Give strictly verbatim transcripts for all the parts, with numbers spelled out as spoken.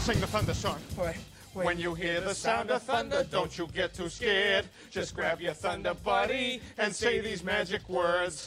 sing the thunder song. Wait, wait. When you hear the sound of thunder, don't you get too scared. Just grab your thunder buddy and say these magic words.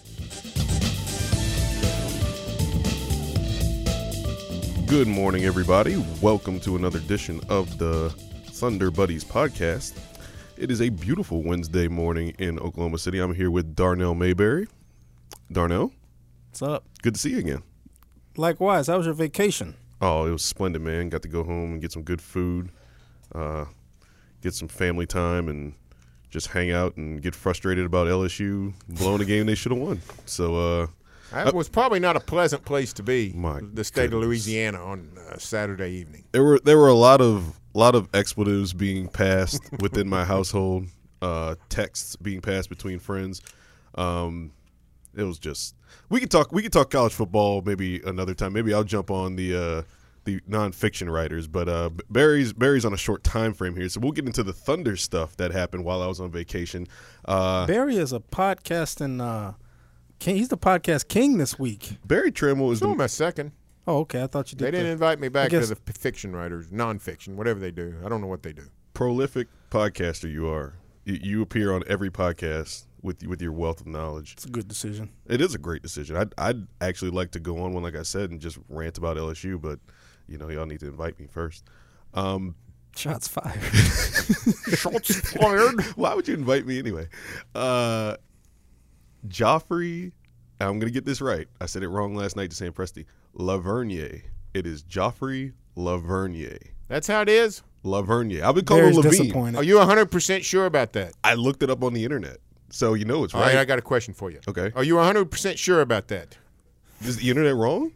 Good morning, everybody. Welcome to another edition of the Thunder Buddies podcast. It is a beautiful Wednesday morning in Oklahoma City. I'm here with Darnell Mayberry. Darnell, What's up? good to see you again. Likewise, how was your vacation? Oh, it was splendid, man. Got to go home and get some good food, uh, get some family time, and just hang out and get frustrated about L S U blowing a game they should have won. So, uh, That was probably not a pleasant place to be, My the state goodness. of Louisiana on uh, Saturday evening. there were there were a lot of lot of expletives being passed within my household, uh, texts being passed between friends. Um, it was just we could talk we could talk college football maybe another time. Maybe I'll jump on the uh, the nonfiction writers, but uh, Barry's Barry's on a short time frame here, so we'll get into the Thunder stuff that happened while I was on vacation. Uh, Barry is a podcasting uh, king. He's the podcast king this week. Barry Trammell is So I'm the, a second. Oh, okay. I thought you did. They didn't the- invite me back to guess- the p- fiction writers, nonfiction, whatever they do. I don't know what they do. prolific podcaster you are. You, you appear on every podcast with with your wealth of knowledge. It's a good decision. It is a great decision. I'd, I'd actually like to go on one, like I said, and just rant about L S U, but, you know, y'all need to invite me first. Um, Shots fired. Shots fired. why would you invite me anyway? Uh, Joffrey, I'm going to get this right. I said it wrong last night to Sam Presti. Lavernier. It is Joffrey Lavernier. That's how it is? Lavernier. I've been calling Barry's him Levine. disappointed. Are you one hundred percent sure about that? I looked it up on the internet, so you know it's All right. right, I got a question for you. Okay. Are you one hundred percent sure about that? Is the internet wrong?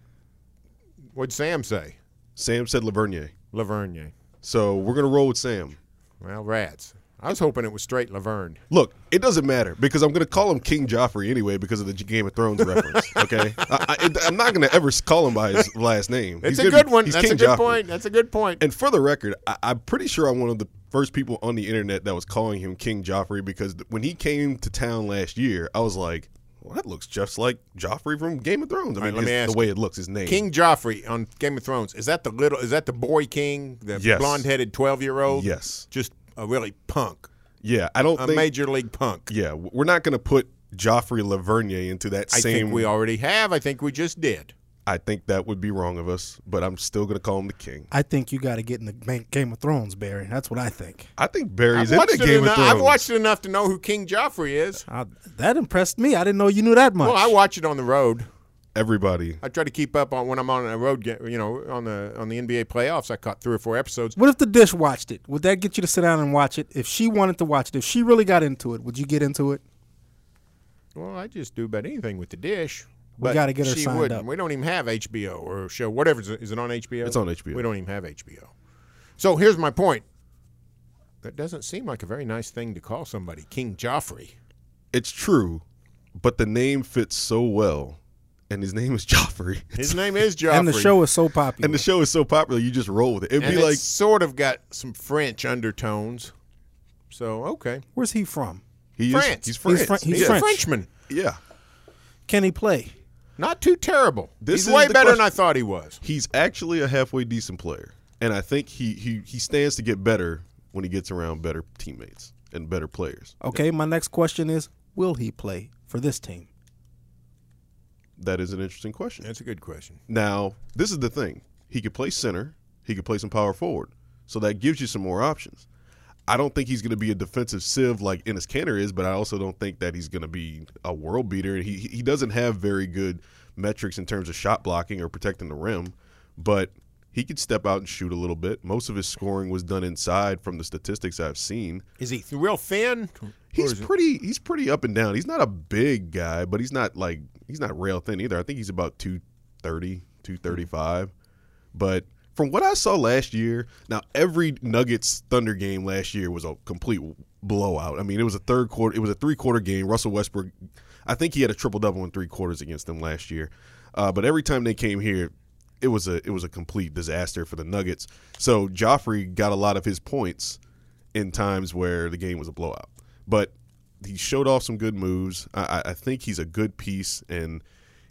What'd Sam say? Sam said Lavernier. Lavergne. So we're going to roll with Sam. Well, rats. I was hoping it was straight Laverne. Look, it doesn't matter because I'm going to call him King Joffrey anyway because of the Game of Thrones reference. Okay, I, I, I'm not going to ever call him by his last name. It's He's a gonna good be- one. he's That's King a good Joffrey. point. That's a good point. And for the record, I, I'm pretty sure I'm one of the first people on the internet that was calling him King Joffrey because th- when he came to town last year, I was like, well, that looks just like Joffrey from Game of Thrones. I All right, mean, let me his- ask the way it looks, his name. King Joffrey on Game of Thrones. Is that the little? Is that the boy king, the Yes. blonde-headed twelve-year-old? Yes. Just a really punk, Yeah, I don't a think. major league punk. Yeah, w- we're not going to put Joffrey Lavernier into that I same. think we already have. I think we just did. I think that would be wrong of us, but I'm still going to call him the King. I think you got to get in the ma- Game of Thrones, Barry. That's what I think. I think Barry's I've in watched, the it Game of enough, Thrones. I've watched it enough to know who King Joffrey is. I, that impressed me. I didn't know you knew that much. Well, I watch it on the road. Everybody. I try to keep up on when I'm on a road. ga- You know, on the on the N B A playoffs. I caught three or four episodes. What if the dish watched it? Would that get you to sit down and watch it? If she wanted to watch it, if she really got into it, would you get into it? Well, I just do about anything with the dish. We But gotta get her she signed wouldn't. up. We don't even have H B O or show whatever. Is it, is it on H B O? It's on H B O. We don't even have H B O. So here's my point. That doesn't seem like a very nice thing to call somebody King Joffrey. It's true, but the name fits so well, and his name is Joffrey. His name is Joffrey. And the show is so popular. And the show is so popular, you just roll with it. It'd and be it's like sort of got some French undertones. So okay, Where's he from? he France. Is, he's He's French. Fr- he's he's French. a Frenchman. Yeah, Can he play? Not too terrible. This he's is way the better than question. I thought he was. he's actually a halfway decent player, and I think he he he stands to get better when he gets around better teammates and better players. Okay, my next question is, will he play for this team? That is an interesting question. That's a good question. Now, this is the thing. He could play center. He could play some power forward. So that gives you some more options. I don't think he's going to be a defensive sieve like Enes Kanter is, but I also don't think that he's going to be a world beater. He he doesn't have very good metrics in terms of shot blocking or protecting the rim, but he could step out and shoot a little bit. Most of his scoring was done inside from the statistics I've seen. Is he real thin? He's Or is it- pretty he's pretty up and down. He's not a big guy, but he's not like he's not rail thin either. I think he's about two thirty, two thirty-five. But from what I saw last year, now every Nuggets Thunder game last year was a complete blowout. I mean, it was a third quarter, it was a three-quarter game. Russell Westbrook, I think he had a triple-double in three quarters against them last year. Uh, but every time they came here, it was a it was a complete disaster for the Nuggets. So Joffrey got a lot of his points in times where the game was a blowout. But he showed off some good moves. I, I think he's a good piece, and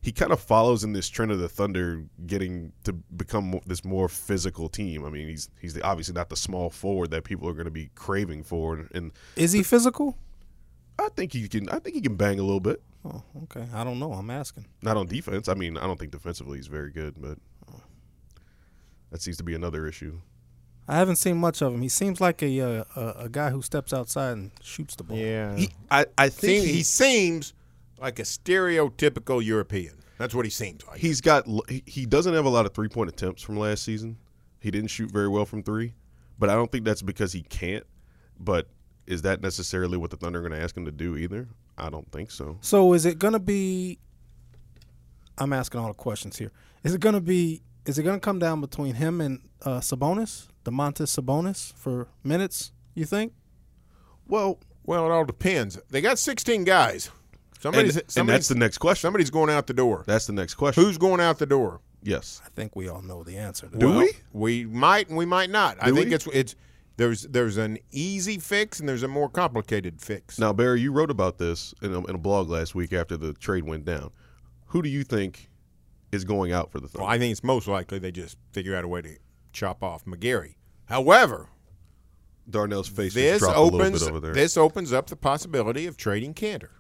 he kind of follows in this trend of the Thunder getting to become more, this more physical team. I mean, he's he's the, obviously not the small forward that people are going to be craving for. And, and is he physical? I think he can. I think he can bang a little bit. Oh, okay. I don't know. I'm asking. Not on defense. I mean, I don't think defensively he's very good, but that seems to be another issue. I haven't seen much of him. He seems like a uh, a, a guy who steps outside and shoots the ball. Yeah. He, I, I think Seem- he, he seems like a stereotypical European. That's what he seems like. he's got. He, he doesn't have a lot of three point attempts from last season. He didn't shoot very well from three, but I don't think that's because he can't. But is that necessarily what the Thunder are going to ask him to do either? I don't think so. So is it going to be – I'm asking all the questions here. Is it going to be – is it going to come down between him and uh, Sabonis, Domantas Sabonis, for minutes, you think? Well, Well, it all depends. They got sixteen guys. Somebody's, and, and somebody's, that's the next question. somebody's going out the door. That's the next question. Who's going out the door? Yes. I think we all know the answer to Do that. we? We might and we might not. I Do think we? it's it's there's there's an easy fix and there's a more complicated fix. Now, Barry, you wrote about this in a, in a blog last week after the trade went down. Who do you think is going out for the Thunder? Well, I think it's most likely they just figure out a way to chop off McGarry. However, Darnell's face this just dropped a little opens bit over there. this opens up the possibility of trading Cantor.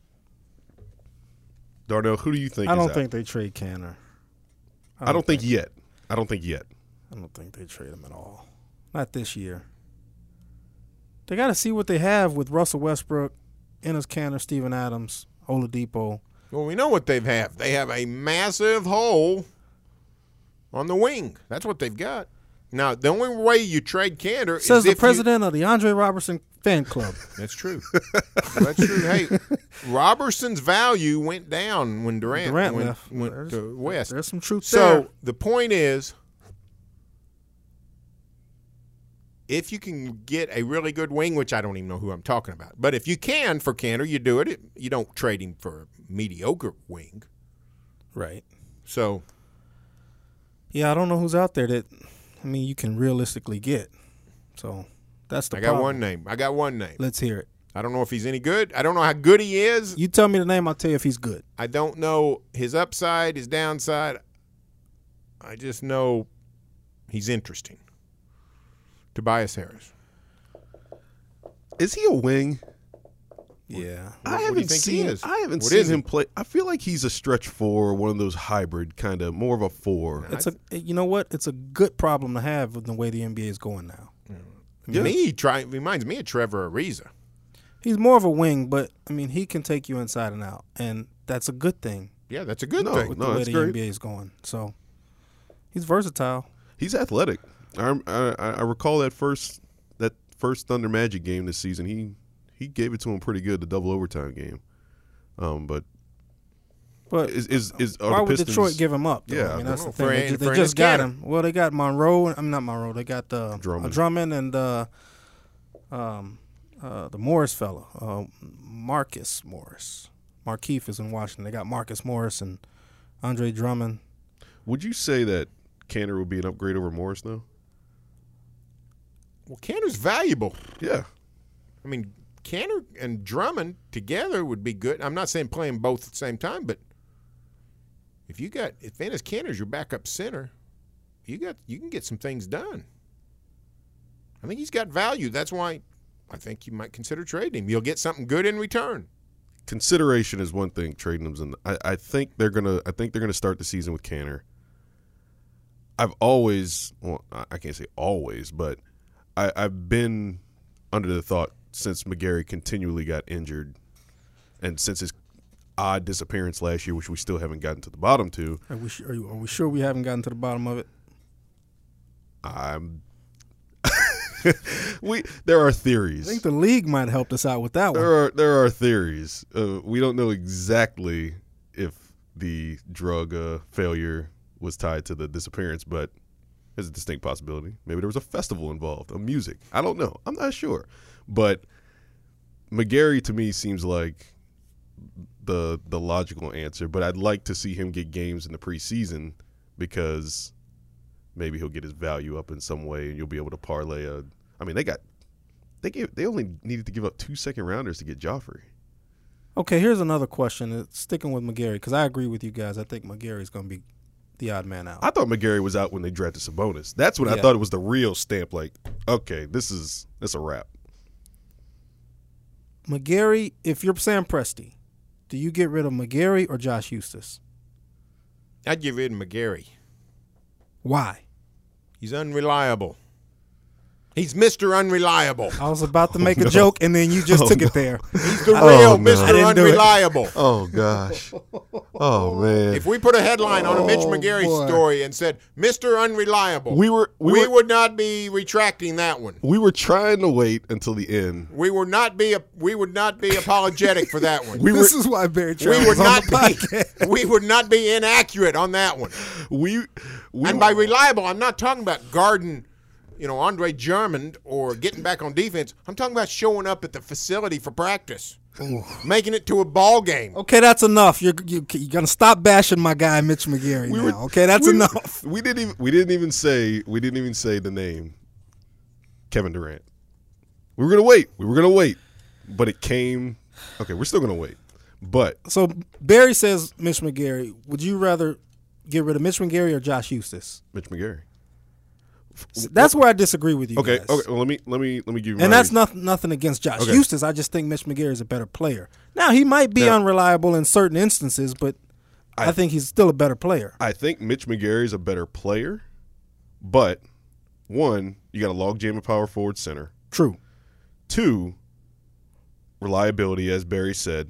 Darnell, who do you think I is don't out? think they trade Canner. I don't think yet. I don't think yet. I don't think they trade him at all. Not this year. They got to see what they have with Russell Westbrook, Enes Kanter, Steven Adams, Oladipo. Well, we know what they have. They have a massive hole on the wing. That's what they've got. Now, the only way you trade Cantor Says is the if president of the Andre Robertson fan club. You, that's true. That's true. Hey, Robertson's value went down when Durant, Durant went, left. went There's- to West. There's some truth So there. the point is, if you can get a really good wing, which I don't even know who I'm talking about, but if you can for Cantor, you do it. You don't trade him for a mediocre wing. Right. So Yeah, I don't know who's out there that, I mean, you can realistically get. So that's the I got problem. one name. I got one name. Let's hear it. I don't know if he's any good. I don't know how good he is. You tell me the name, I'll tell you if he's good. I don't know his upside, his downside. I just know he's interesting. Tobias Harris. Is he a wing? Yeah. I what do you haven't think he seen. is? I haven't What seen is he? him play. I feel like he's a stretch four, one of those hybrid kind of, more of a four. It's a, you know what? It's a good problem to have with the way the N B A is going now. To me, he try, reminds me of Trevor Ariza. He's more of a wing, but I mean, he can take you inside and out, and that's a good thing Yeah, that's a good No, thing. with no, the way that's the great. N B A is going. So he's versatile. He's athletic. I, I I recall that first that first Thunder Magic game this season. He he gave it to him pretty good, the double overtime game. Um, but But is is is are why the would Pistons, Detroit give him up? Though? Yeah, I mean I that's the don't thing. know. They For- just, for they just Enes got Kanter. him. Well, they got Monroe. I'm not Monroe. They got uh, Drummond. uh, Drummond and uh, um, uh, the Morris fellow, uh, Marcus Morris. Markeith is in Washington. They got Marcus Morris and Andre Drummond. Would you say that Cantor would be an upgrade over Morris though? Well, Cantor's valuable. Yeah. I mean, Cantor and Drummond together would be good. I'm not saying playing both at the same time, but if you got if Enes Kanter's your backup center, you got you can get some things done. I think he's got value. That's why I think you might consider trading him. You'll get something good in return. Consideration is one thing. Trading them's, in, I, I think they're gonna. I think they're gonna start the season with Cantor. I've always, well, I I can't say always, but I, I've been under the thought since McGarry continually got injured, and since his odd disappearance last year, which we still haven't gotten to the bottom to. Are we, are, you, are we sure we haven't gotten to the bottom of it? I'm. we there are theories. I think the league might have helped us out with that one. There are there are theories. Uh, we don't know exactly if the drug uh, failure was tied to the disappearance, but there's a distinct possibility. Maybe there was a festival involved, a music. I don't know. I'm not sure. But McGarry to me seems like the the logical answer. But I'd like to see him get games in the preseason because maybe he'll get his value up in some way, and you'll be able to parlay a. I mean, they got. They gave. They only needed to give up two second rounders to get Joffrey. Okay, here's another question. It's sticking with McGarry, because I agree with you guys. I think McGarry's going to be the odd man out. I thought McGarry was out when they drafted Sabonis. That's when Yeah. I thought it was the real stamp. Like, okay, this is this a wrap. McGarry, if you're Sam Presti, do you get rid of McGarry or Josh Eustace? I'd get rid of McGarry. Why? He's unreliable. He's Mister Unreliable. I was about to make a joke, and then you just Oh, took no. it there. He's the Oh, real no. Mister I didn't do it. Unreliable. Oh gosh. Oh man. If we put a headline on a Mitch Oh, McGarry boy. story and said Mister Unreliable, we were we, we were would not be retracting that one. we were trying to wait until the end. We would not be we would not be apologetic for that one. We were This is why Barry we Trout would was on not the be podcast. we would not be inaccurate on that one. we we And by reliable, I'm not talking about guarding, you know, Andre Drummond or getting back on defense. I'm talking about showing up at the facility for practice, making it to a ball game. Okay, that's enough. You're, you, you're going to stop bashing my guy, Mitch McGarry, we now. were Okay, that's we, enough. We didn't even we didn't even say we didn't even say the name Kevin Durant. We were gonna wait. We were gonna wait, but it came. Okay, we're still gonna wait, but So Barry says Mitch McGarry. Would you rather get rid of Mitch McGarry or Josh Eustace? Mitch McGarry. That's where I disagree with you Okay, guys. okay. Well, let me let me let me give you. And my that's reason. nothing nothing against Josh Okay. Eustace. I just think Mitch McGarry is a better player. Now, he might be Now- unreliable in certain instances, but I, I- think he's still a better player. I think Mitch McGarry is a better player, but one, you got a logjam at power forward center. True. Two, reliability, as Barry said.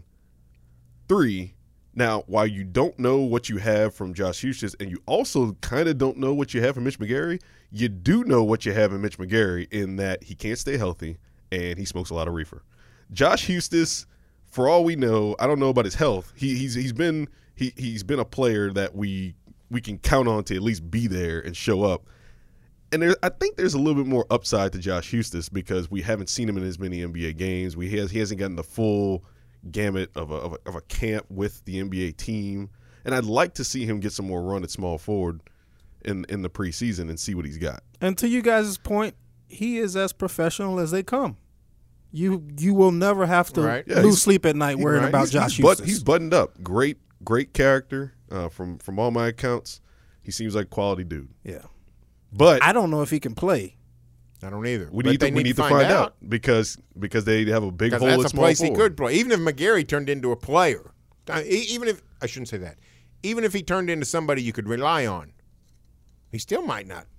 Three, now, while you don't know what you have from Josh Eustace, and you also kind of don't know what you have from Mitch McGarry, you do know what you have in Mitch McGarry in that he can't stay healthy and he smokes a lot of reefer. Josh Eustace, for all we know, I don't know about his health. He, he's he's been he he's been a player that we we can count on to at least be there and show up. And there, I think there's a little bit more upside to Josh Eustace because we haven't seen him in as many N B A games. We has, he hasn't gotten the full gamut of a, of a of a camp with the N B A team, and I'd like to see him get some more run at small forward in in the preseason and see what he's got. And to you guys' point, he is as professional as they come. You you will never have to Right. Yeah, lose he's- sleep at night worrying Right? about he's, Josh he's, but, Eustace. he's buttoned up. Great great character uh, from from all my accounts. He seems like a quality dude. yeah. But I don't know if he can play. I don't either. we But need they to we need to find out because because they have a big Because hole that's at a small place forward. he could play. Even if McGarry turned into a player, uh, e- even if I shouldn't say that, even if he turned into somebody you could rely on, he still might not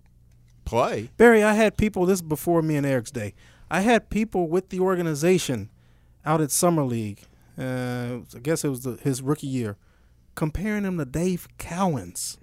play. Barry, I had people, this is before me and Eric's day, I had people with the organization out at Summer League, uh, I guess it was the, his rookie year, comparing him to Dave Cowens.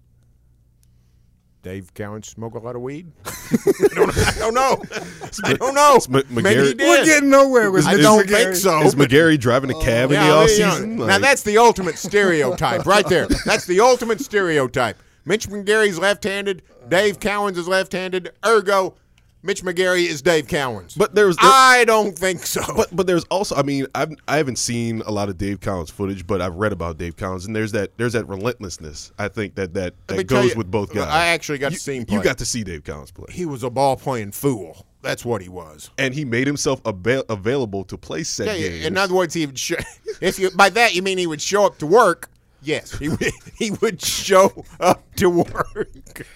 Dave Cowan smoke a lot of weed? I, don't, I don't know. I don't know. Is M- Maybe McGarry- he did. We're getting nowhere with I Mitch don't McGarry. think so. Is but- McGarry driving a cab in the Yeah, off yeah. season? Now that's the ultimate stereotype right there. That's the ultimate stereotype. Mitch McGarry's left-handed. Dave Cowens is left-handed. Ergo, Mitch McGarry is Dave Cowens. But there's there, I don't think so. but but there's also I mean I've I haven't seen a lot of Dave Collins footage, but I've read about Dave Collins, and there's that there's that relentlessness I think that that, Let me that tell goes you, with both guys. I actually got you, to see him You play. got to see Dave Collins play, He was a ball-playing fool. That's what he was. and he made himself avail- available to play set Yeah, games. yeah, in other words, he would. Show, if you by that you mean he would show up to work. Yes, he would, he would show up to work.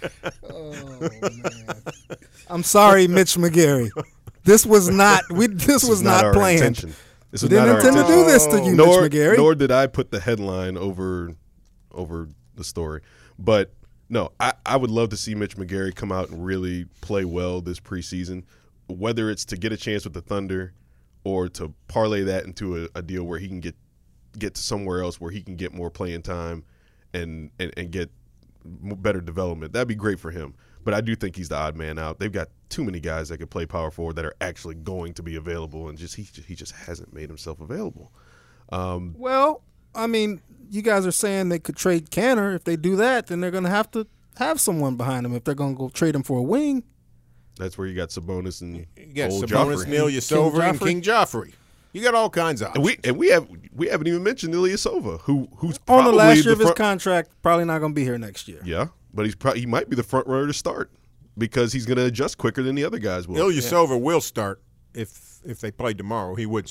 I'm sorry, Mitch McGarry. This was not we. This, This was is not, not, our planned. intention. This We was not didn't our intend to intention. do this to you, nor, Mitch McGarry. Nor did I put the headline over over the story. But no, I, I would love to see Mitch McGarry come out and really play well this preseason, whether it's to get a chance with the Thunder or to parlay that into a, a deal where he can get get to somewhere else where he can get more playing time and, and, and get better development. That'd be great for him. But I do think he's the odd man out. They've got too many guys that could play power forward that are actually going to be available, and just he he just hasn't made himself available. Um, Well, I mean, you guys are saying they could trade Canner. If they do that, then they're going to have to have someone behind him if they're going to go trade him for a wing. that's where you got Sabonis and You got old Sabonis, Joffrey. Neil Yasova, and Joffrey? King Joffrey. You got all kinds of And we and we have we haven't even mentioned Ilyasova, who who's On probably the last year of his front, contract, probably not going to be here next year. yeah, but he's pro- he might be the front runner to start because he's going to adjust quicker than the other guys will. Ilyasova will start if if they play tomorrow. He would start.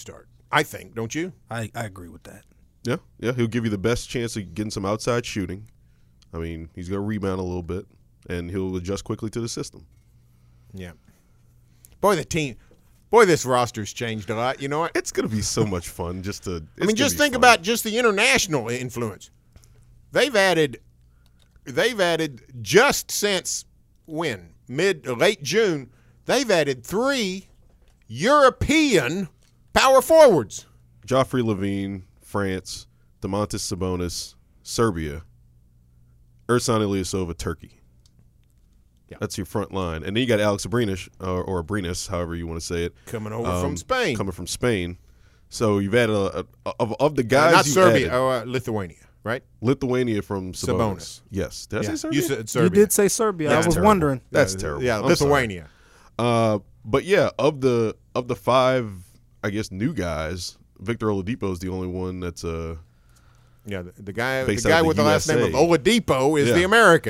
I think, don't you? I, I agree with that. Yeah, yeah, he'll give you the best chance of getting some outside shooting. I mean, he's going to rebound a little bit, and he'll adjust quickly to the system. Yeah. Boy, the team, boy, this roster's changed a lot. You know what? It's going to be so much fun just to. I mean, just think about just the international influence. They've added, they've added just since when mid late June, they've added three European power forwards. Joffrey Levine, France, Domantas Sabonis, Serbia, Ersan Ilyasova, Turkey. Yeah. That's your front line. And then you got Alex Abrinas, or, or Abrinas, however you want to say it. Coming over um, from Spain. Coming from Spain. So you've added a, a, of, of the guys Uh, not you've Serbia, added, oh, uh, Lithuania, right? Lithuania from Sabonis. Sabonis. Yes. Did I Yeah. say Serbia? You said You Serbia. did say Serbia. That's I was terrible. wondering. That's Yeah, terrible. Yeah, I'm Lithuania. sorry. Uh, but yeah, of the of the five, I guess, new guys, Victor Oladipo is the only one that's uh Yeah, the, the guy, the Based out guy of the with the last name of U S A. Oladipo is Yeah. the American.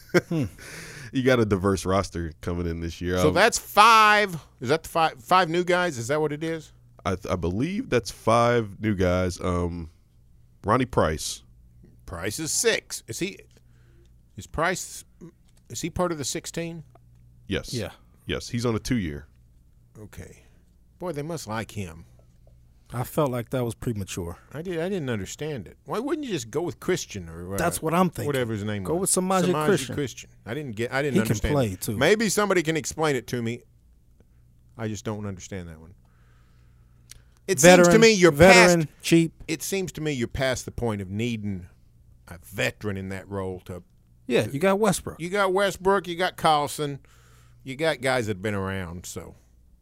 you got a diverse roster coming in this year. So Um, that's five. Is that the five five new guys? Is that what it is? I, I believe that's five new guys. Um, Ronnie Price. Price is six. Is he? Is Price? Is he part of the sixteen? Yes. Yeah. Yes, he's on a two-year. Okay. Boy, they must like him. I felt like that was premature. I did. I didn't understand it. Why wouldn't you just go with Christian or uh, That's what I'm thinking. whatever his name Go was? with Samaje Christian. I didn't get. I didn't He can understand. play, it. too. Maybe somebody can explain it to me. I just don't understand that one. It Veteran, seems to me you're veteran, past. cheap. It seems to me you're past the point of needing a veteran in that role. To Yeah, you got Westbrook. you got Westbrook, you got Carlson, you got guys that've been around. So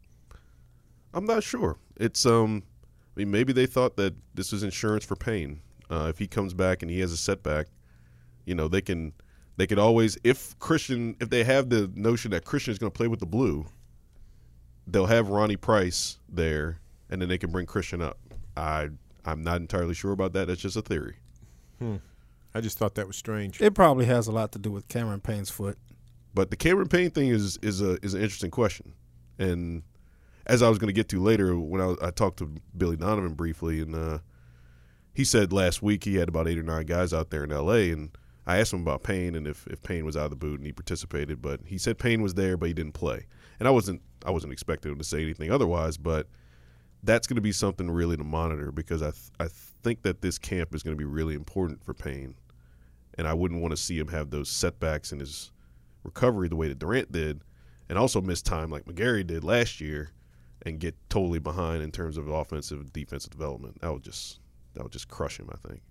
I'm not sure. It's um, I mean, maybe they thought that this was insurance for Payne. Uh, if he comes back and he has a setback, you know, they can they could always if Christian if they have the notion that Christian is going to play with the blue, they'll have Ronnie Price there, and then they can bring Christian up. I I'm not entirely sure about that. That's just a theory. I just thought that was strange. It probably has a lot to do with Cameron Payne's foot. But the Cameron Payne thing is is a is an interesting question, and as I was going to get to later when I, I talked to Billy Donovan briefly, and uh, he said last week he had about eight or nine guys out there in L A, and I asked him about Payne and if, if Payne was out of the boot and he participated, but he said Payne was there but he didn't play, and I wasn't I wasn't expecting him to say anything otherwise, but that's going to be something really to monitor because I th- I think that this camp is going to be really important for Payne, and I wouldn't want to see him have those setbacks in his recovery the way that Durant did, and also miss time like McGarry did last year, and get totally behind in terms of offensive and defensive development. That would just that would just crush him, I think.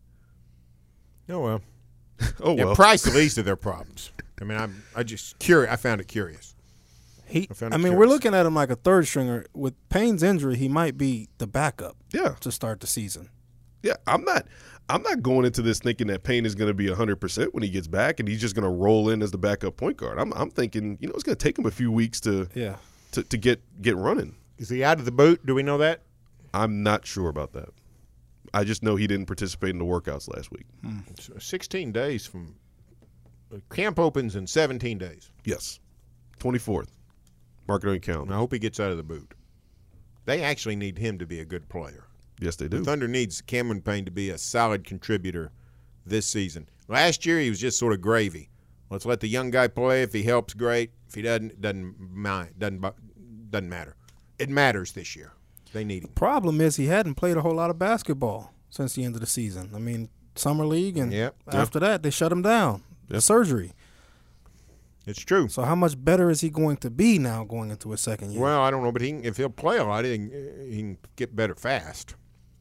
Oh well. Oh Yeah, well. Price the least of their problems. I mean, I'm I just curious. I found it curious. He, I found I it mean, curious. we're looking at him like a third stringer. With Payne's injury, he might be the backup Yeah, to start the season. yeah. I'm not. I'm not going into this thinking that Payne is going to be one hundred percent when he gets back, and he's just going to roll in as the backup point guard. I'm, I'm thinking, you know, it's going to take him a few weeks to, Yeah. to to get get running. Is he out of the boot? Do we know that? I'm not sure about that. I just know he didn't participate in the workouts last week. It's sixteen days from camp opens in seventeen days. Yes, twenty-fourth. Mark it on your And calendar. I hope he gets out of the boot. They actually need him to be a good player. Yes, they The do. Thunder needs Cameron Payne to be a solid contributor this season. Last year he was just sort of gravy. Let's let the young guy play. If he helps, great. If he doesn't, it doesn't mind. Doesn't bu- doesn't matter. It matters this year. They need him. Problem is he hadn't played a whole lot of basketball since the end of the season. I mean, summer league, and Yep. after that they shut him down. The Yep. surgery. It's true. So how much better is he going to be now going into his second year? Well, I don't know, but he can, if he'll play a lot, he can, he can get better fast.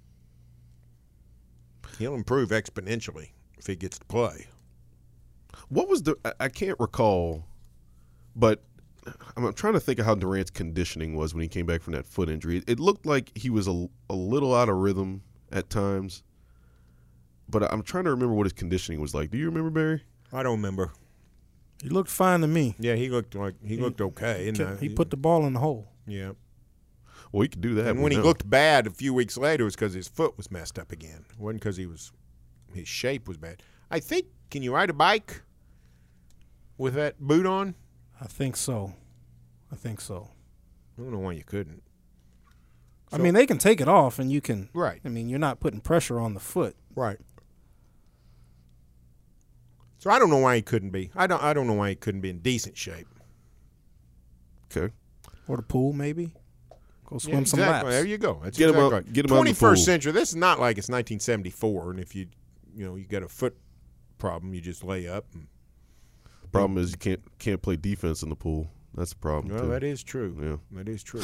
He'll improve exponentially if he gets to play. What was the? I- I can't recall, but I'm I'm trying to think of how Durant's conditioning was when he came back from that foot injury. It looked like he was a, a little out of rhythm at times, but I'm trying to remember what his conditioning was like. Do you remember, Barry? I don't remember. He looked fine to me. Yeah, he looked like he looked okay. And, uh, He put the ball in the hole. yeah. Well, he could do that. And we when he know. looked bad a few weeks later, it was because his foot was messed up again. It wasn't because he was his shape was bad. I think. Can you ride a bike with that boot on? I think so. I think so. I don't know why you couldn't. I mean, they can take it off, and you can. Right. I mean, you're not putting pressure on the foot. Right. So I don't know why he couldn't be. I don't. I don't know why he couldn't be in decent shape. Okay. Or the pool, maybe. Go swim Yeah, some exactly. laps. There you go. That's Get 'em exactly out- right. get 'em out in the twenty-first pool. century. This is not like it's nineteen seventy-four, and if you, you know, you got a foot problem, you just lay up. And, Problem is you can't can't play defense in the pool. That's the problem. well, too. that is true. Yeah. That is true.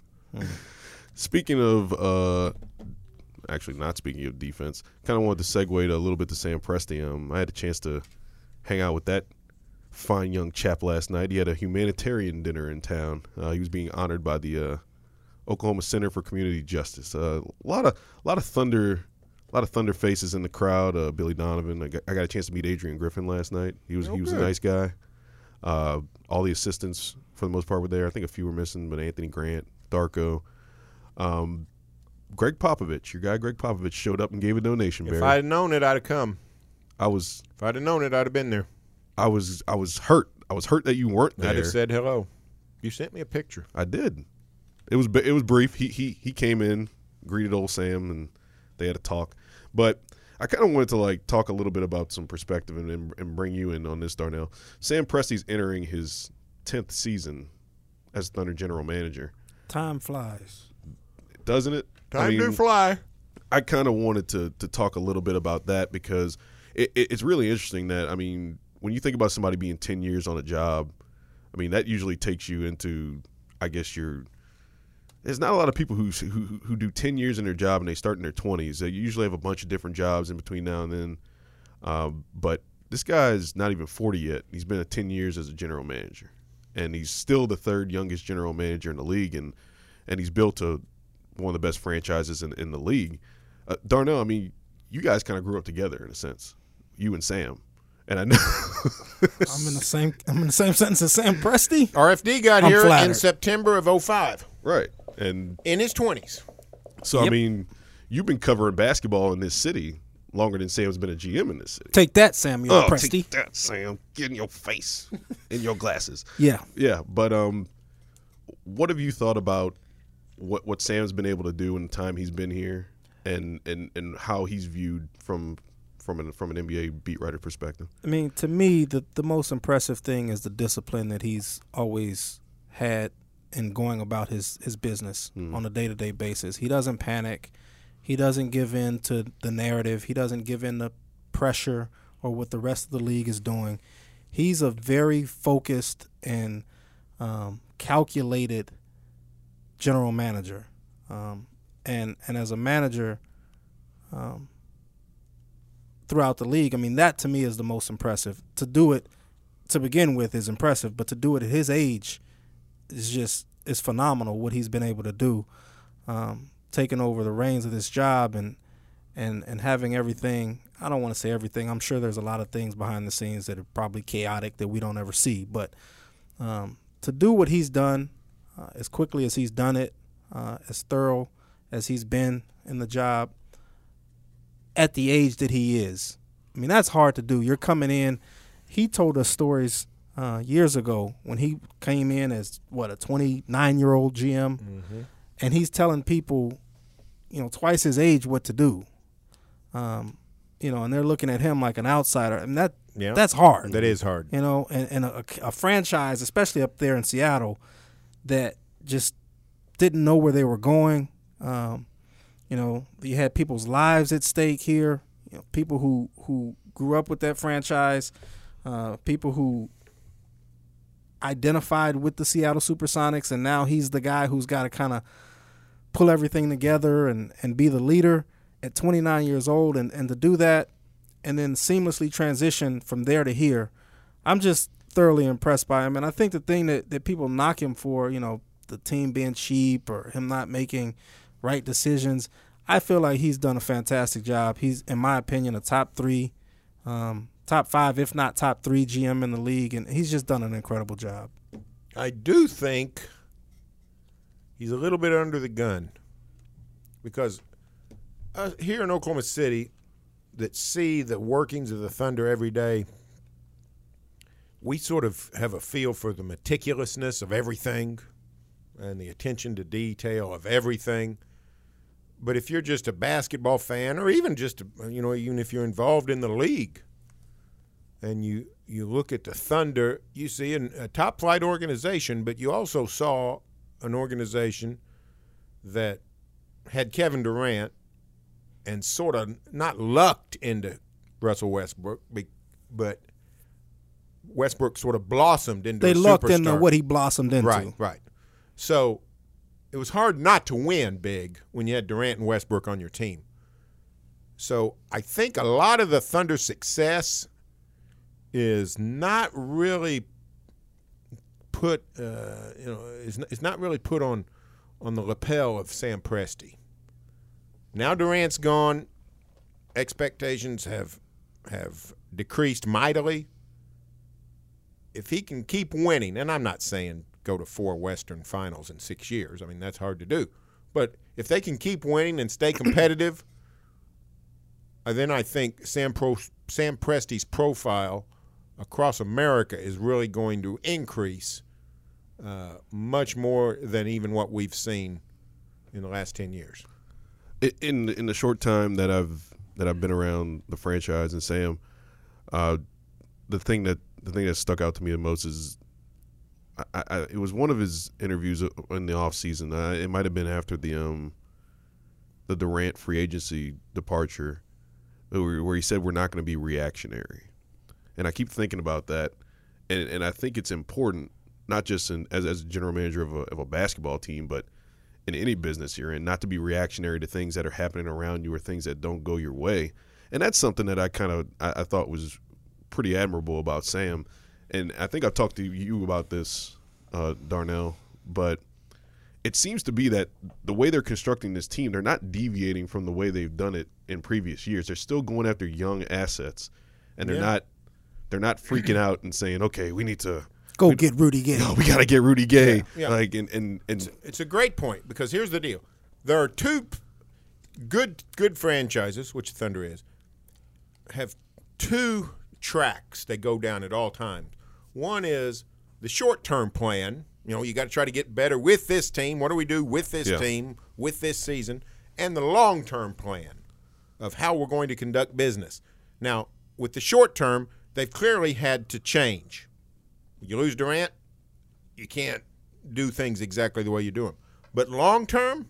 Speaking of, uh, actually not speaking of defense, kind of wanted to segue to a little bit to Sam Presti. Um, I had a chance to hang out with that fine young chap last night. He had a humanitarian dinner in town. Uh, he was being honored by the uh, Oklahoma Center for Community Justice. Uh, a lot of a lot of thunder, a lot of thunder faces in the crowd. Uh, Billy Donovan. I got, I got a chance to meet Adrian Griffin last night. He was Oh, he was a good. nice guy. Uh, all the assistants for the most part were there. I think a few were missing, but Anthony Grant, Darko. Um, Greg Popovich, your guy Greg Popovich, showed up and gave a donation. If Barry. I had known it, I'd have come. I was, If I'd have known it, I'd have been there. I was, I was hurt. I was hurt that you weren't there. I'd have said hello. You sent me a picture. I did. It was, it was brief. He, he, he came in, greeted old Sam, and they had a talk. But I kind of wanted to like talk a little bit about some perspective and, and, and bring you in on this, Darnell. Sam Presti's entering his tenth season as Thunder general manager, Time flies. doesn't it? Time I mean, to fly. I kind of wanted to to talk a little bit about that because it, it, it's really interesting that, I mean, when you think about somebody being ten years on a job, I mean, that usually takes you into, I guess, your – there's not a lot of people who, who who do ten years in their job and they start in their twenties. They usually have a bunch of different jobs in between now and then. Um, but this guy is not even forty yet. He's been at ten years as a general manager. And he's still the third youngest general manager in the league, and, and he's built a, one of the best franchises in, in the league. Uh, Darnell, I mean, you guys kind of grew up together in a sense, you and Sam. And I know I'm in the same. I'm in the same sentence as Sam Presti. R F D got I'm here flattered. in September of oh five, right. And in his twenties. so, I Yep. mean, you've been covering basketball in this city longer than Sam's been a G M in this city. Take that, Samuel Oh, Presti. take that, Sam. Get in your face, in your glasses. Yeah. Yeah, but um, what have you thought about what what Sam's been able to do in the time he's been here, and and, and how he's viewed from from an from an N B A beat writer perspective? I mean, to me, the the most impressive thing is the discipline that he's always had in going about his, his business Mm. on a day-to-day basis. He doesn't panic. He doesn't give in to the narrative. He doesn't give in to pressure or what the rest of the league is doing. He's a very focused and um, calculated general manager. Um, and, and as a manager um, throughout the league, I mean, that to me is the most impressive. To do it to begin with is impressive, but to do it at his age is just is phenomenal what he's been able to do. Um, taking over the reins of this job and and and having everything. I don't want to say everything. I'm sure there's a lot of things behind the scenes that are probably chaotic that we don't ever see. But um, to do what he's done uh, as quickly as he's done it, uh, as thorough as he's been in the job at the age that he is, I mean, that's hard to do. You're coming in. He told us stories uh, years ago when he came in as, what, a twenty-nine-year-old G M, Mm-hmm. and he's telling people, you know, twice his age what to do. Um, you know, and they're looking at him like an outsider. I mean, that Yeah. that's hard. That is hard. You know, and, and a, a franchise, especially up there in Seattle, that just didn't know where they were going. Um, you know, you had people's lives at stake here. You know, people who, who grew up with that franchise, uh, people who identified with the Seattle Supersonics, and now he's the guy who's got to kind of pull everything together and, and be the leader at twenty-nine years old, and, and to do that and then seamlessly transition from there to here. I'm just thoroughly impressed by him. And I think the thing that, that people knock him for, you know, the team being cheap or him not making right decisions, I feel like he's done a fantastic job. He's, in my opinion, a top three, um, top five, if not top three G M in the league, and he's just done an incredible job. I do think he's a little bit under the gun because uh, here in Oklahoma City that see the workings of the Thunder every day, we sort of have a feel for the meticulousness of everything and the attention to detail of everything. But if you're just a basketball fan, or even just, you know, even if you're involved in the league, and you, you look at the Thunder, you see an, a top-flight organization, but you also saw an organization that had Kevin Durant and sort of not lucked into Russell Westbrook, but Westbrook sort of blossomed into They a lucked superstar. into what he blossomed into. Right, right. So it was hard not to win big when you had Durant and Westbrook on your team. So I think a lot of the Thunder success is not really put, uh, you know, is not, is not really put on on the lapel of Sam Presti. Now Durant's gone, expectations have have decreased mightily. If he can keep winning, and I'm not saying go to four Western Finals in six years. I mean, that's hard to do. But if they can keep winning and stay competitive, uh, then I think Sam, Pro, Sam Presti's profile across America is really going to increase uh, much more than even what we've seen in the last ten years. In in the short time that I've that I've been around the franchise and Sam, uh, the thing that the thing that stuck out to me the most is I, I, it was one of his interviews in the off season. Uh, it might have been after the um the Durant free agency departure, where, where he said we're not going to be reactionary, and I keep thinking about that, and and I think it's important not just in, as as a general manager of a of a basketball team, but in any business you're in, not to be reactionary to things that are happening around you or things that don't go your way. And that's something that I kind of I, I thought was pretty admirable about Sam. And I think I've talked to you about this, uh, Darnell, but it seems to be that the way they're constructing this team, they're not deviating from the way they've done it in previous years. They're still going after young assets, and they're Yeah. not they're not freaking out and saying, okay, we need to Go we, get Rudy Gay. no, we got to get Rudy Gay. Yeah, yeah. Like and and, and It's a great point because here's the deal: there are two p- good good franchises, which Thunder is, have two tracks they go down at all times. One is the short-term plan. You know, you got to try to get better with this team. What do we do with this Yeah. team, with this season? And the long-term plan of how we're going to conduct business. Now, with the short term, they've clearly had to change. You lose Durant, you can't do things exactly the way you do them. But long term,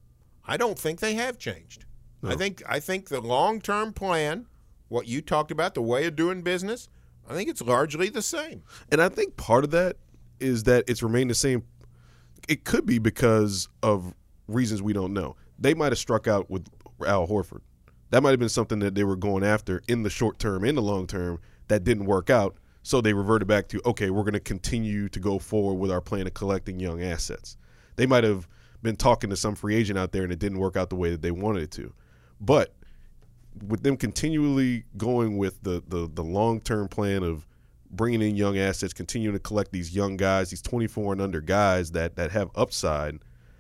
I don't think they have changed. No. I think I think the long-term plan, what you talked about, the way of doing business, I think it's largely the same. And I think part of that is that it's remained the same. It could be because of reasons we don't know. They might have struck out with Al Horford. That might have been something that they were going after in the short term, in the long term, that didn't work out. So they reverted back to, okay, we're going to continue to go forward with our plan of collecting young assets. They might have been talking to some free agent out there and it didn't work out the way that they wanted it to. But with them continually going with the the, the long-term plan of bringing in young assets, continuing to collect these young guys, these twenty-four and under guys that, that have upside,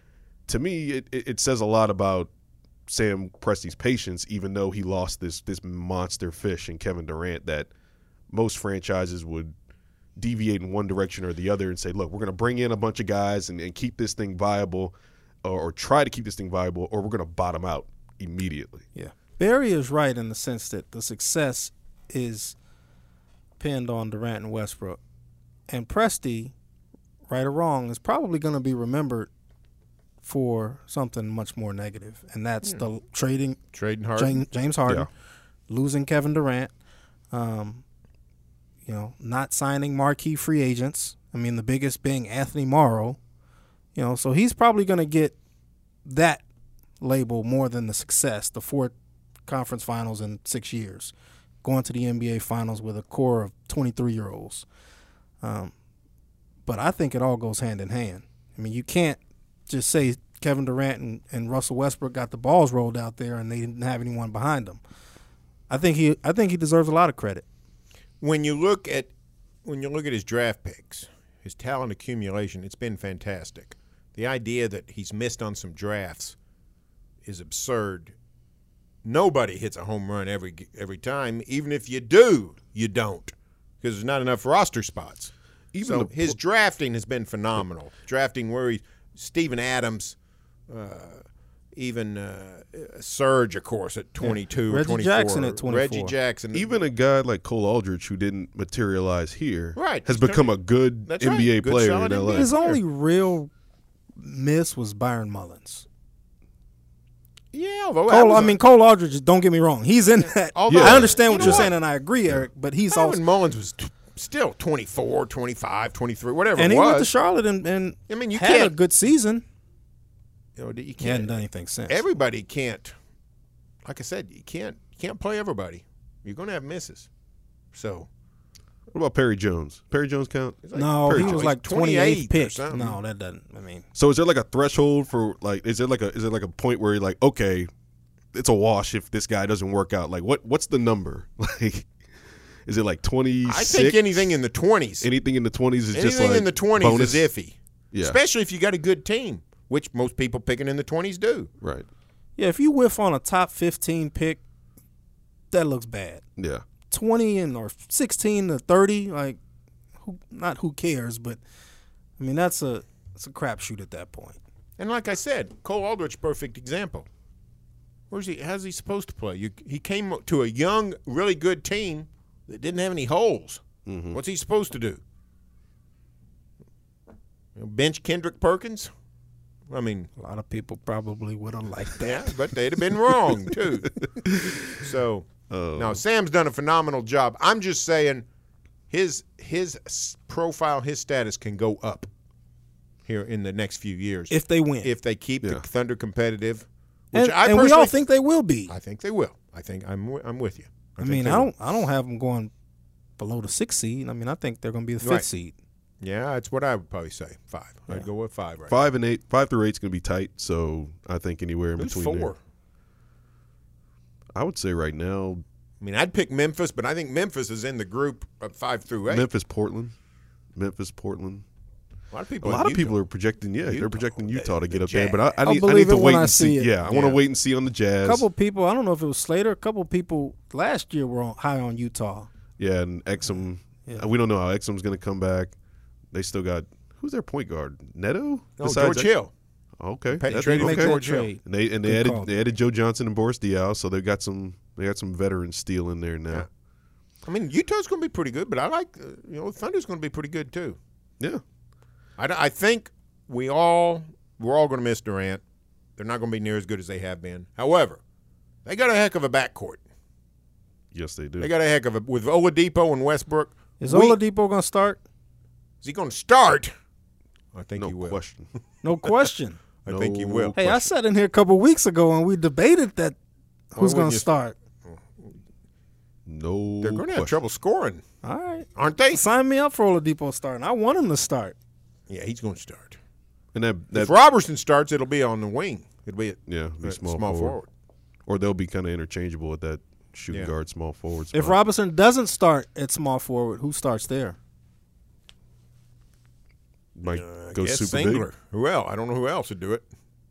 to me it, it, it says a lot about Sam Presti's patience, even though he lost this this monster fish in Kevin Durant that most franchises would deviate in one direction or the other and say, look, we're going to bring in a bunch of guys and, and keep this thing viable or, or try to keep this thing viable, or we're going to bottom out immediately. Yeah. Barry is right in the sense that the success is pinned on Durant and Westbrook. And Presti, right or wrong, is probably going to be remembered for something much more negative, and that's Yeah. the trading Trading Harden. James, James Harden, Yeah. losing Kevin Durant, um, you know, not signing marquee free agents. I mean, the biggest being Anthony Morrow. You know, so he's probably going to get that label more than the success, the four conference finals in six years, going to the N B A finals with a core of twenty-three-year-olds. Um, but I think it all goes hand in hand. I mean, you can't just say Kevin Durant and, and Russell Westbrook got the balls rolled out there and they didn't have anyone behind them. I think he I think he deserves a lot of credit. When you look at when you look at his draft picks, his talent accumulation, it's been fantastic. The idea that he's missed on some drafts is absurd. Nobody hits a home run every every time. Even if you do, you don't, because there's not enough roster spots. Even so the- his drafting has been phenomenal. Drafting where he, Steven Adams, uh, even uh, Surge, of course, at twenty-two Yeah. or Reggie twenty-four. Jackson at twenty-four. Reggie Jackson. Even a guy like Cole Aldrich, who didn't materialize here, Right. has He's become turning- a good That's N B A right. Good, player solid in L A. N B A. His only real miss was Byron Mullins. Yeah, although that Cole, was I a- mean, Cole Aldridge, don't get me wrong. He's in that. Although- I understand You what know you're what? saying, and I agree, Eric, but he's Byron also. Mullins was t- still twenty-four, twenty-five, twenty-three, whatever And it he was. went to Charlotte and, and I mean, you had a can't- good season. You know, you He hadn't can't. done anything since. Everybody can't. Like I said, you can't. You can't play everybody. You're going to have misses. So What about Perry Jones? Perry Jones count? it's like no, Perry he Jones. was like twenty-eighth twenty-eighth or pick. something. No, that doesn't. I mean, So is there like a threshold for like? Is there like a is there like a point where you're like, okay, it's a wash if this guy doesn't work out? Like what what's the number? Like, is it like twenty? I think anything in the twenties, anything in the twenties is anything just like in the twenties bonus? is iffy. Yeah, Especially if you got a good team, which most people picking in the twenties do. right. yeah, if you whiff on a top fifteen pick, that looks bad. Yeah, twenty and or sixteen to thirty, like, who, not who cares, but I mean that's a it's a crapshoot at that point. And like I said, Cole Aldrich, perfect example. Where's he? How's he supposed to play? You, he came to a young, really good team that didn't have any holes. Mm-hmm. What's he supposed to do? You know, bench Kendrick Perkins? I mean, A lot of people probably would have liked that. yeah, but they'd have been wrong too. So, Oh. no, Sam's done a phenomenal job. I'm just saying, his his s- profile, his status can go up here in the next few years If they win, if they keep Yeah. the Thunder competitive. Which and, I and we all personally think they will be. I think they will. I think I'm wi- I'm with you. I, think mean, they I will. don't I don't have them going below the sixth seed. I mean, I think they're going to be the fifth Right. seed. Yeah, that's what I would probably say. Five. I'd Yeah. go with five right five and eight, five through eight's gonna be tight. So I think anywhere in now. Who's between four? there. I would say right now, I mean, I'd pick Memphis, but I think Memphis is in the group of five through eight. Memphis, Portland, Memphis, Portland. A lot of A people. lot have of people Utah. are projecting. Yeah, Utah. they're projecting The- Utah to the get up there. But I, I I'll need, I believe need to it wait when and I see. see it. Yeah, I want to Yeah. wait and see on the Jazz. A couple people, I don't know if it was Slater. A couple people last year were on, high on Utah. Yeah, and Exum. Yeah. We don't know how Exum's going to come back. They still got who's their point guard? Neto. Oh, Besides George Ex- Hill. Okay, Pay- That's- traded Make okay. that George Hill. trade. And they and they Good added call. they added Joe Johnson and Boris Diaw, so they've got some they got some veteran steel in there now. Yeah. I mean, Utah's going to be pretty good, but I like uh, you know Thunder's going to be pretty good too. Yeah, I, d- I think we all we're all going to miss Durant. They're not going to be near as good as they have been. However, they got a heck of a backcourt. yes they do. They got a heck of a with Oladipo and Westbrook. Is we- Oladipo going to start? Is he going to start? I think no he will. question. No question. I think he No will. Hey, I question. sat in here a couple weeks ago and we debated that who's wouldn't going to you- start. No, They're going to have question. trouble scoring, All right. aren't they? Sign me up for Oladipo starting. I want him to start. Yeah, he's going to start. And that that If Robertson starts, it'll be on the wing. It'll be at yeah, be uh, small, small forward. forward. or they'll be kind of interchangeable with that shooting Yeah. guard, small forward. If spot. Robinson doesn't start at small forward, who starts there? might Uh, I go guess super Singler. big. Who else? I don't know who else would do it.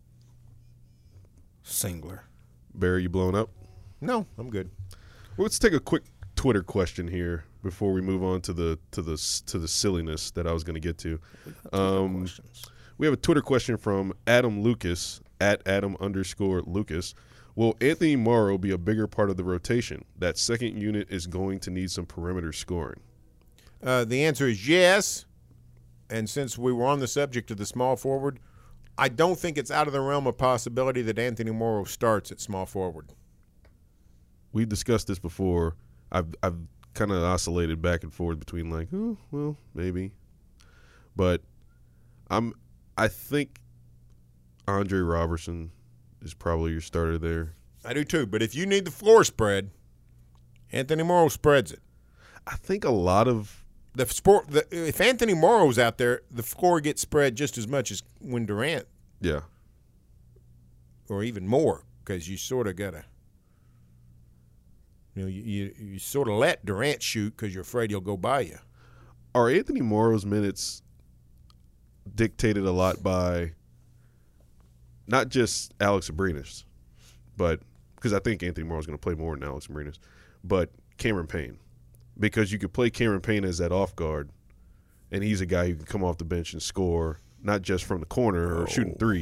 Singler. Barry, you blown up? No, I'm good. Well, let's take a quick Twitter question here before we move on to the to the to the silliness that I was going to get to. Um, Questions. we have a Twitter question from Adam Lucas at Adam underscore Lucas. Will Anthony Morrow be a bigger part of the rotation? That second unit is going to need some perimeter scoring. Uh, the answer is yes. And since we were on the subject of the small forward, I don't think it's out of the realm of possibility that Anthony Morrow starts at small forward. We've discussed this before. I've I've kind of oscillated back and forth between like, oh, well, maybe, but I'm I think Andre Robertson is probably your starter there. I do too. But if you need the floor spread, Anthony Morrow spreads it. I think a lot of The sport. The, if Anthony Morrow's out there, the floor gets spread just as much as when Durant, yeah. or even more, because you sort of gotta, you know, you you, you sort of let Durant shoot because you're afraid he'll go by you. Are Anthony Morrow's minutes dictated a lot by not just Alex Abrinas, but because I think Anthony Morrow's going to play more than Alex Abrinas, but Cameron Payne, because you could play Cameron Payne as that off guard, and he's a guy who can come off the bench and score not just from the corner or shooting threes,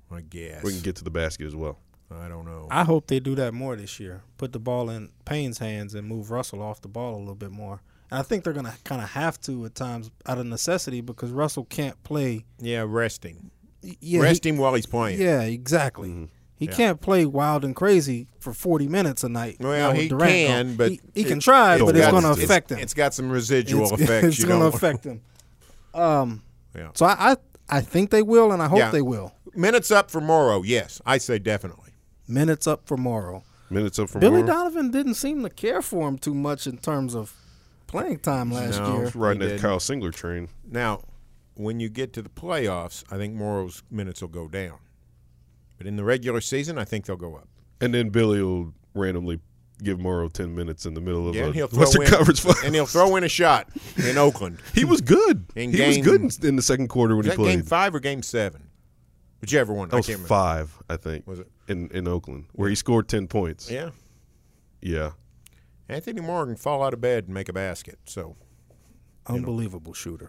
I guess. We can get to the basket as well. I don't know. I hope they do that more this year. Put the ball in Payne's hands and move Russell off the ball a little bit more. And I think they're going to kind of have to at times out of necessity because Russell can't play. Yeah, resting. Yeah, Rest he, him while he's playing. Yeah, exactly. Mm-hmm. He Yeah. can't play wild and crazy for forty minutes a night. Well, you know, with he Durant can, gone. but he, he it- can try, it's but it's got- going to it's- affect him. It's got some residual it's, effects. It's you going know. to affect him. Um, Yeah. So I, I I think they will, and I hope Yeah. they will. Minutes up for Morrow, yes. I say definitely. Minutes up for Morrow. Minutes up from Billy Morrow. Donovan didn't seem to care for him too much in terms of playing time last No. year. Riding He that did. Kyle Singler train. Now, when you get to the playoffs, I think Morrow's minutes will go down. But in the regular season, I think they'll go up. And then Billy will randomly give Morrow ten minutes in the middle of Yeah, a and he'll throw Western in, Conference Finals. and he'll throw in a shot in Oakland. He was good. In he game- was good in, in the second quarter when Was he that played. game five or game seven? Whichever one. that I was can't remember. five, I think, Was it? in, in Oakland, where he scored ten points. Yeah. Yeah. Anthony Morgan can fall out of bed and make a basket. So Unbelievable shooter.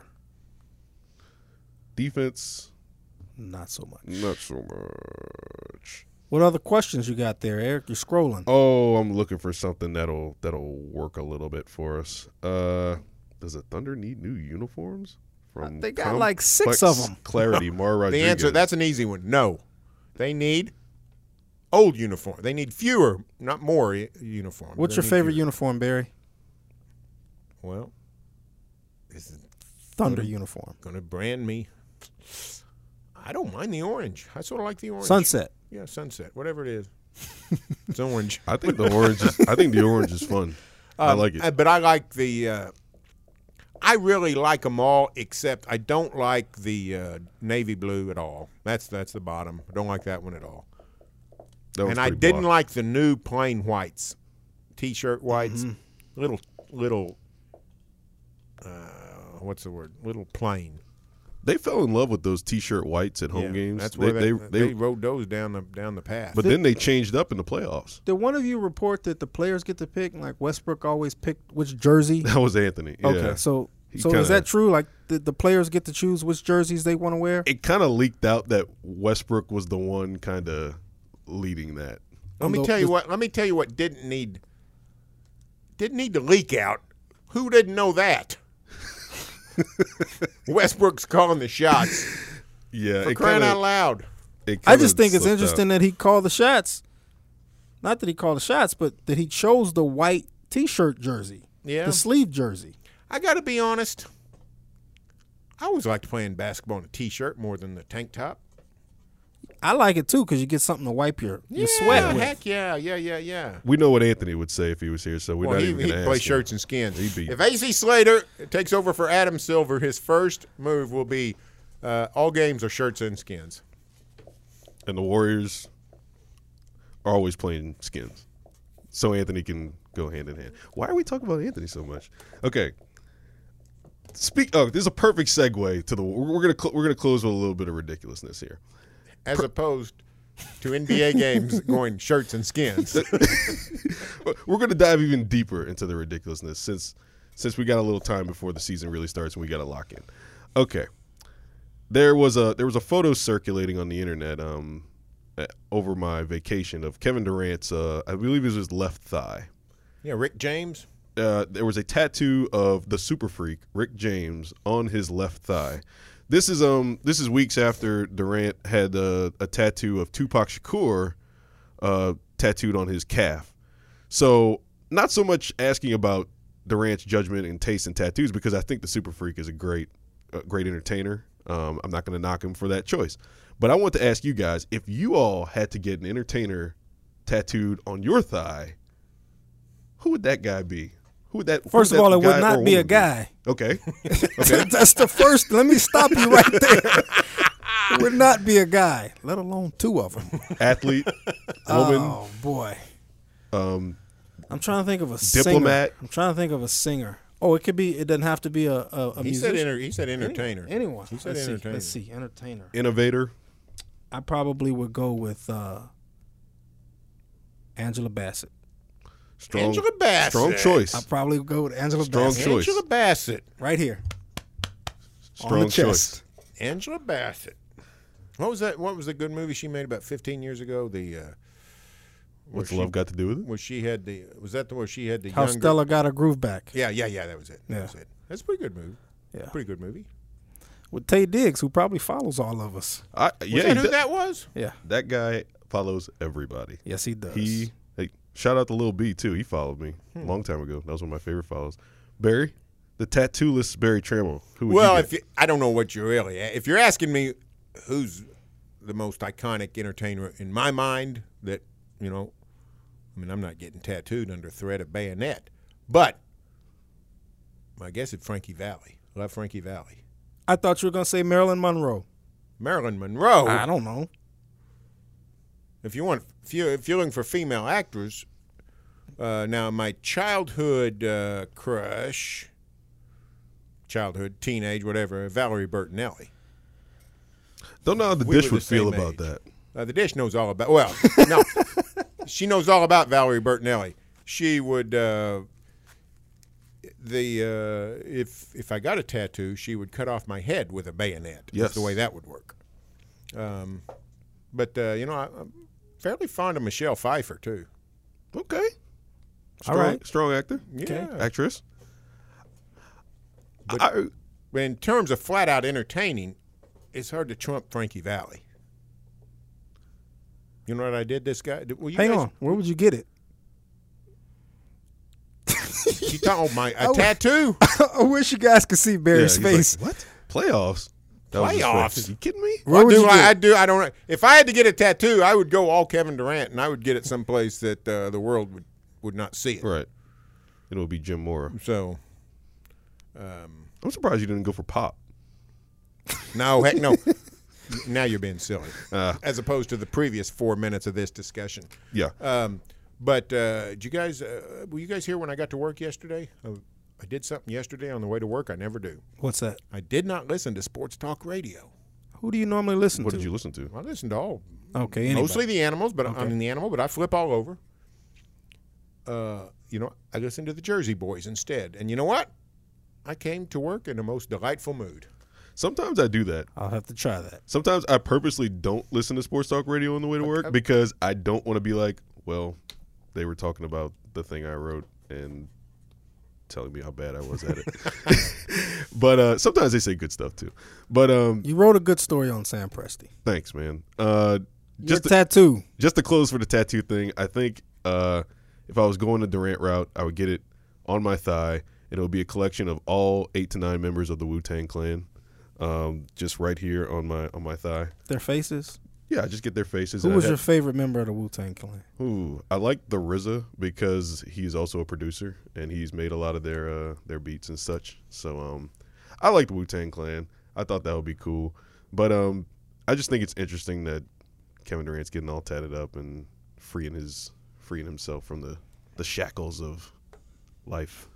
Defense, Not so much. not so much. What other questions you got there, Eric? You're scrolling. Oh, I'm looking for something that'll that'll work a little bit for us. Uh, does the Thunder need new uniforms? From They got like six of Complex 'em. Clarity, Mar the Rodriguez. answer, that's an easy one. No. They need old uniform. They need fewer, not more u- uniforms. What's They your need favorite fewer. uniform, Barry? Well, this is Thunder What? uniform. going to brand me. I don't mind the orange. I sort of like the orange. Sunset. Yeah, sunset. Whatever it is. It's orange. I think the orange. Is, I think the orange is fun. I Um, like it. uh, But I like the. Uh, I really like them all, except I don't like the uh, navy blue at all. That's that's the bottom. I don't like that one at all. That was And I pretty didn't blah. like the new plain whites, t-shirt whites, Mm-hmm. little little. Uh, what's the word? Little plain. They fell in love with those T-shirt whites at home Yeah, games. That's where they, they, they, rode those down the down the path. But then they changed up in the playoffs. Did one of you report that the players get to pick, like Westbrook always picked which jersey? That was Anthony. Yeah. Okay, so He so kinda- is that true? Like the, the players get to choose which jerseys they want to wear? It kind of leaked out that Westbrook was the one kind of leading that. let me the- tell you the- what. Let me tell you what didn't need didn't need to leak out. Who didn't know that? Westbrook's calling the shots. Yeah, For it crying kinda, out loud. it I kinda just think it's slipped interesting out. that he called the shots. Not that he called the shots, but that he chose the white T-shirt jersey, Yeah. the sleeve jersey. I got to be honest. I always liked playing basketball in a T-shirt more than the tank top. I like it too because you get something to wipe your, your yeah, sweat with. heck yeah, yeah, yeah, yeah. We know what Anthony would say if he was here, so we're Well, not he, even he'd going to play ask. him. shirts and skins. He'd be- If A C Slater takes over for Adam Silver, his first move will be uh, all games are shirts and skins. And the Warriors are always playing skins, so Anthony can go hand in hand. Why are we talking about Anthony so much? Okay. Speak. Oh, this is a perfect segue to the. We're we're gonna cl- we're gonna close with a little bit of ridiculousness here. As opposed to N B A games going shirts and skins. We're going to dive even deeper into the ridiculousness since since we got a little time before the season really starts and we got to lock in. Okay, there was a there was a photo circulating on the internet um uh, over my vacation of Kevin Durant's uh, I believe it was his left thigh. Yeah, Rick James. Uh, there was a tattoo of the super freak Rick James on his left thigh. This is um this is weeks after Durant had uh, a tattoo of Tupac Shakur uh, tattooed on his calf. So not so much asking about Durant's judgment and taste in tattoos because I think the super freak is a great a great entertainer. Um, I'm not going to knock him for that choice. But I want to ask you guys, if you all had to get an entertainer tattooed on your thigh, who would that guy be? Who would that? who First would of all, that it would guy not or be a woman guy. Okay. Okay. That's the first. Let me stop you right there. It would not be a guy, let alone two of them. Athlete, woman, Oh boy, um, I'm trying to think of a Diplomat. Singer. I'm trying to think of a singer. Oh, it could be. It doesn't have to be a a, a He musician. said, enter, he said entertainer. Any- anyone. He said let's entertainer. See, let's see, entertainer. innovator. I probably would go with uh, Angela Bassett. Strong, Angela Bassett. Strong choice. I probably would go with Angela Strong Bassett. choice. Angela Bassett. Right here. Strong on the choice. chest. Angela Bassett. What was that? What was the good movie she made about fifteen years ago? The uh, What's she, love got to do with it? where she had the was that the where she had the How younger, Stella got her groove back. Yeah, yeah, yeah. That was it. That Yeah. was it. That's a pretty good movie. Yeah. Pretty good movie. With Tay Diggs, who probably follows all of us. I, Was yeah, that he who do- that was? Yeah. that guy follows everybody. Yes, he does. He hey, shout out to Lil B too. He followed me Hmm. a long time ago. That was one of my favorite follows. Barry, the tattoo-less Barry Trammell. Who would Well, you if you, I don't know what you're really if you're asking me who's the most iconic entertainer in my mind that you know, I mean I'm not getting tattooed under threat of bayonet, but I guess it's Frankie Valli. Love Frankie Valli. I thought you were going to say Marilyn Monroe. Marilyn Monroe. I don't know. If you want, if you if you're looking for female actors, uh, now my childhood uh, crush, childhood, teenage, whatever, Valerie Bertinelli. Don't know how the We were dish the would feel same about age. that. Uh, the dish knows all about. Well, no, she knows all about Valerie Bertinelli. She would. Uh, the uh, if if I got a tattoo, she would cut off my head with a bayonet. Yes. That's the way that would work. Um, but uh, you know, I, I'm fairly fond of Michelle Pfeiffer too. Okay. All Strong, right. strong actor. Yeah. Actress. But- I, But in terms of flat out entertaining, it's hard to trump Frankie Valli. You know what I did? This guy. Well, you Hang guys, on. Where would you get it? You thought, oh my, a I- tattoo? I wish you guys could see yeah, Barry's he's face. like, what? Playoffs? That was his Playoffs? face. You kidding me? Where would do you I, get I it? do. I don't. If I had to get a tattoo, I would go all Kevin Durant, and I would get it someplace that uh, the world would, would not see it. Right. It would be Jim Mora. So, um, I'm surprised you didn't go for Pop. no, heck no. Now you're being silly, Uh, as opposed to the previous four minutes of this discussion. yeah. Um, but uh, did you guys? Uh, were you guys here when I got to work yesterday? Uh, I did something yesterday on the way to work. I never do. What's that? I did not listen to Sports Talk Radio. Who do you normally listen What to? did you listen to? I listen to all, Okay, anybody. mostly the animals, but Okay. I'm in the animal. But I flip all over. Uh, you know, I listen to the Jersey Boys instead. And you know what? I came to work in the most delightful mood. Sometimes I do that. I'll have to try that. Sometimes I purposely don't listen to Sports Talk Radio on the way to work because I don't want to be like, well, they were talking about the thing I wrote and telling me how bad I was at it. But uh, sometimes they say good stuff too. But um, You wrote a good story on Sam Presti. thanks, man. Uh, Your just to, tattoo. just to close for the tattoo thing, I think uh, if I was going the Durant route, I would get it on my thigh, and it would be a collection of all eight to nine members of the Wu-Tang Clan, um, just right here on my on my thigh. Their faces. Yeah, I just get their faces. Who and was I your had- favorite member of the Wu-Tang Clan? Ooh, I like the R Z A because he's also a producer and he's made a lot of their uh, their beats and such. So um, I like the Wu-Tang Clan. I thought that would be cool, but um, I just think it's interesting that Kevin Durant's getting all tatted up and freeing his freeing himself from the, the shackles of life.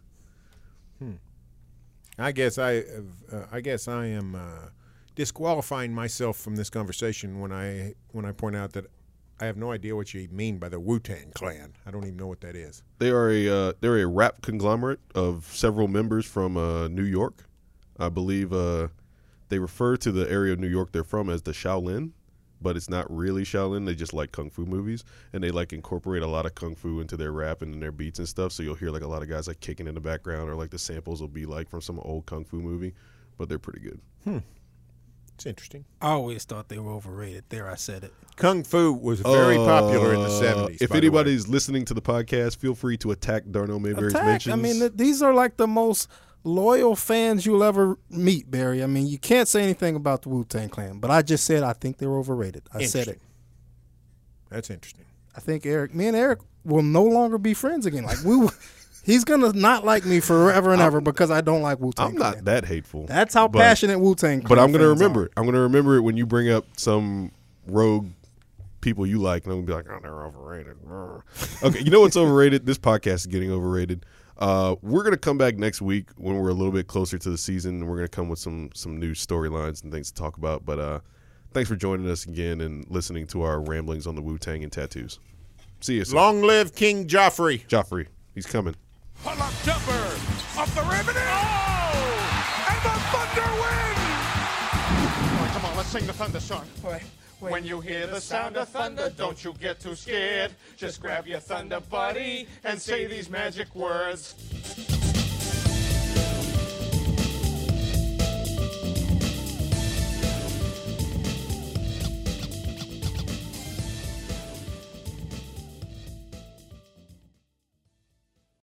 I guess I, uh, I guess I am uh, disqualifying myself from this conversation when I when I point out that I have no idea what you mean by the Wu-Tang Clan. I don't even know what that is. They are a uh, they're a rap conglomerate of several members from uh, New York. I believe uh, they refer to the area of New York they're from as the Shaolin, but it's not really Shaolin. They just like kung fu movies, and they like incorporate a lot of kung fu into their rap and in their beats and stuff. So you'll hear like a lot of guys like kicking in the background, or like the samples will be like from some old kung fu movie, but they're pretty good. It's interesting. I always thought they were overrated. There, I said it. Kung Fu was very popular in the Uh, seventies. If by the way. anybody's listening to the podcast, feel free to attack Darnell Mayberry's Attack. mentions. I mean, th- these are like the most loyal fans you'll ever meet, Barry. I mean, you can't say anything about the Wu-Tang Clan, but I just said I think they're overrated. I said it. Interesting. That's interesting. I think Eric, me and Eric will no longer be friends again. Like we, will- he's gonna not like me forever and ever because I don't like Wu-Tang I'm Clan. not that hateful. That's how but- passionate Wu-Tang Clan But I'm gonna fans remember are. it. I'm gonna remember it when you bring up some rogue people you like, and I'm gonna be like, oh, they're overrated. Okay, you know what's overrated? This podcast is getting overrated. Uh, we're gonna come back next week when we're a little bit closer to the season, and we're gonna come with some some new storylines and things to talk about. But uh, thanks for joining us again and listening to our ramblings on the Wu-Tang and tattoos. See you soon. Long live King Joffrey. Joffrey, he's coming. Pull up jumper off the rim and oh! And the Thunder win! Come on, come on, I'ma sing the thunder song. Wait, wait. When you hear the sound of thunder, don't you get too scared. Just grab your thunder buddy and say these magic words.